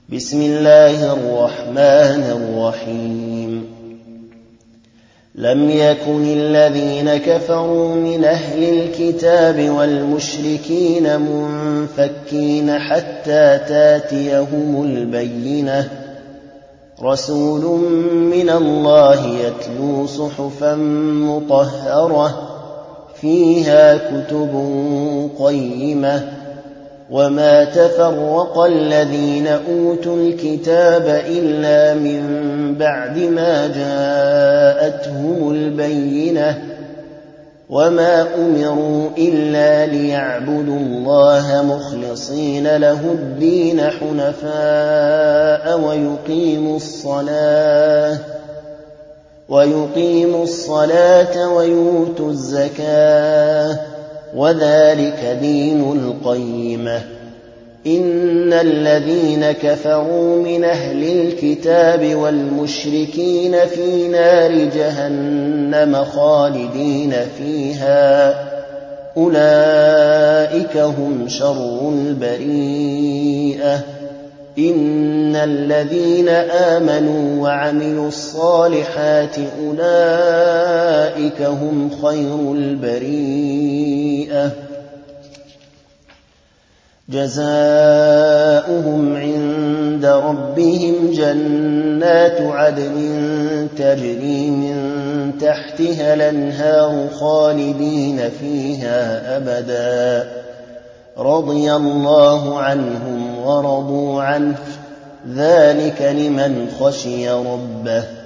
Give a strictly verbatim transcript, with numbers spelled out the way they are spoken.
بسم الله الرحمن الرحيم لم يكن الذين كفروا من أهل الكتاب والمشركين منفكين حتى تاتيهم البينة رسول من الله يتلو صحفا مطهرة فيها كتب قيمة وما تفرق الذين أوتوا الكتاب إلا من بعد ما جاءتهم البينة وما أمروا إلا ليعبدوا الله مخلصين له الدين حنفاء ويقيموا الصلاة ويقيموا الصلاة ويؤتوا الزكاة وذلك دين القيمة إن الذين كفروا من أهل الكتاب والمشركين في نار جهنم خالدين فيها أولئك هم شر البريئة إن الذين آمنوا وعملوا الصالحات أولئك هم خير البريئة جزاؤهم عند ربهم جنات عدن تجري من تحتها الأنهار خالدين فيها أبدا رضي الله عنهم ورضوا عنه ذلك لمن خشي ربه